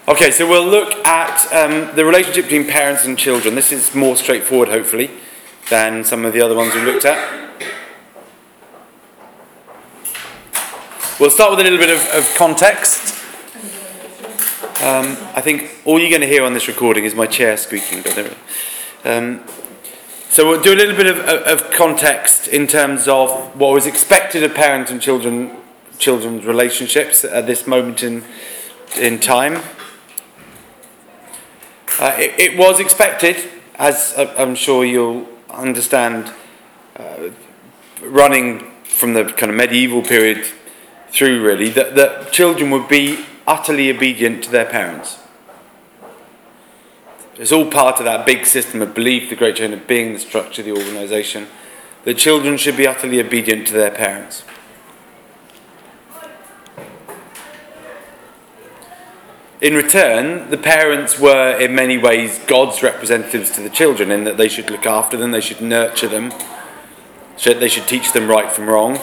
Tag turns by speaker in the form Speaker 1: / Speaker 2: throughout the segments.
Speaker 1: Okay, so we'll look at the relationship between parents and children. This is more straightforward, hopefully, than some of the other ones we've looked at. We'll start with a little bit of context. I think all you're going to hear on this recording is my chair squeaking. So we'll do a little bit of context in terms of what was expected of parent and children's relationships at this moment in time. It was expected, as I'm sure you'll understand, running from the kind of medieval period through, really, that children would be utterly obedient to their parents. It's all part of that big system of belief, the great chain of being, the structure, the organisation, that children should be utterly obedient to their parents. In return, the parents were in many ways God's representatives to the children, in that they should look after them, they should nurture them, they should teach them right from wrong.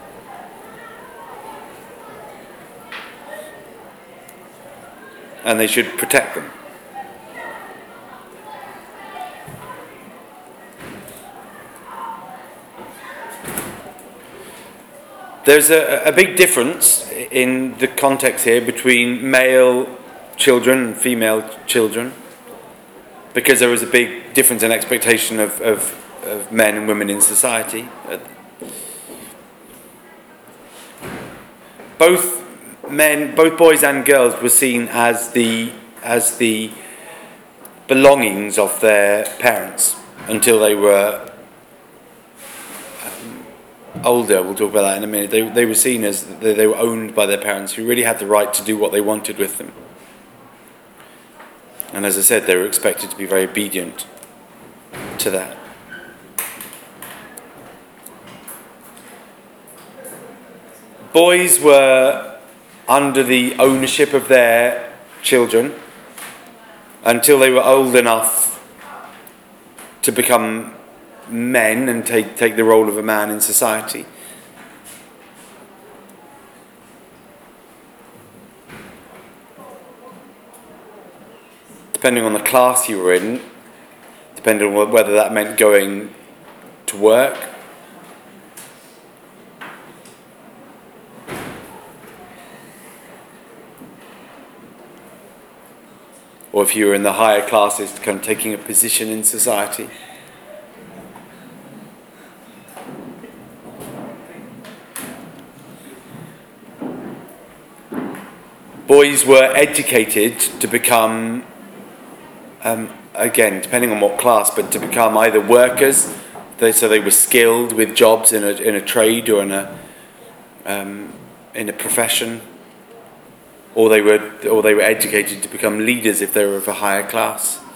Speaker 1: And they should protect them. There's a big difference in the context here between male children and female children, because there is a big difference in expectation of men and women in society. Both boys and girls were seen as the belongings of their parents until they were older. We'll talk about that in a minute. They were seen as they were owned by their parents, who really had the right to do what they wanted with them. And as I said, they were expected to be very obedient to that. Boys were under the ownership of their children until they were old enough to become men and take the role of a man in society. Depending on the class you were in, depending on whether that meant going to work, or if you were in the higher classes, kind of taking a position in society. Boys were educated to become, again, depending on what class, but to become either workers, so they were skilled with jobs in a trade or in a profession, or they were educated to become leaders if they were of a higher class.